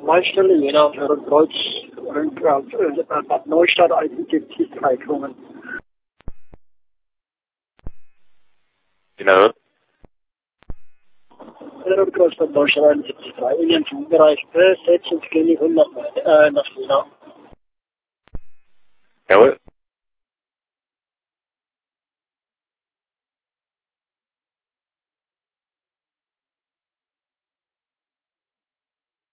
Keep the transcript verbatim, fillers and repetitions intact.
Meistelle, Jena, Kreuz, und Bad Neustadt einundsiebzig drei kommen. Genau. Kreuz, Bad Neustadt einundsiebzig drei. In den Flugbereich besetzt und gehen die hundert nach, äh, nach Jena. Jawohl.